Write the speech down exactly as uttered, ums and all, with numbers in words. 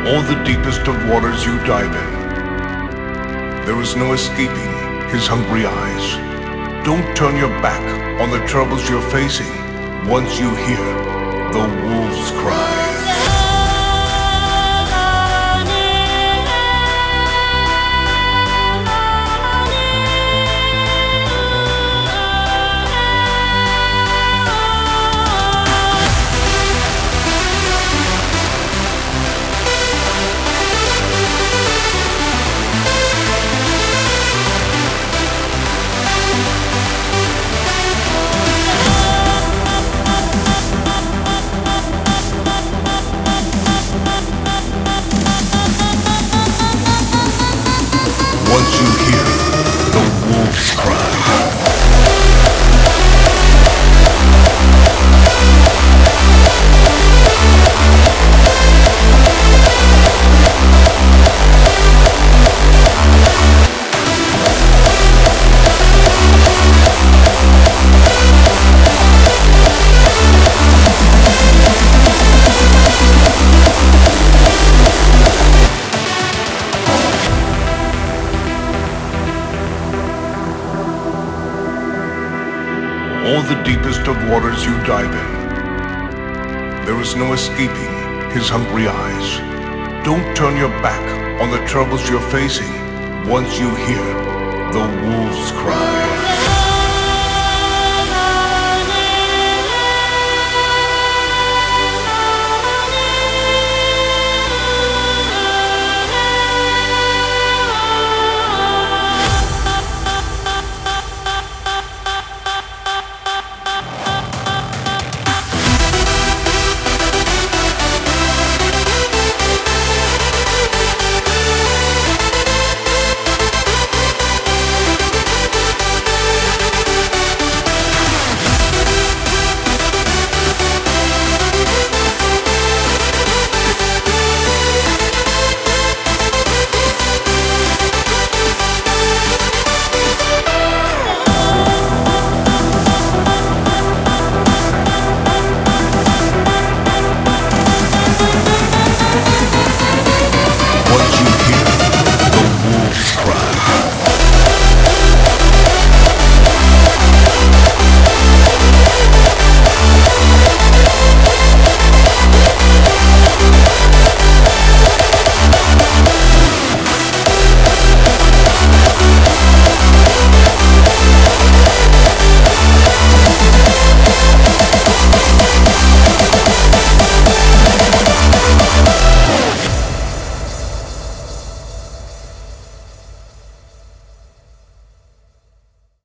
All the deepest of waters you dive in, there is no escaping his hungry eyes. Don't turn your back on the troubles you're facing once you hear the wolves cry. Once you hear the wolves cry. All the deepest of waters you dive in, there is no escaping his hungry eyes. Don't turn your back on the troubles you're facing once you hear the wolves cry.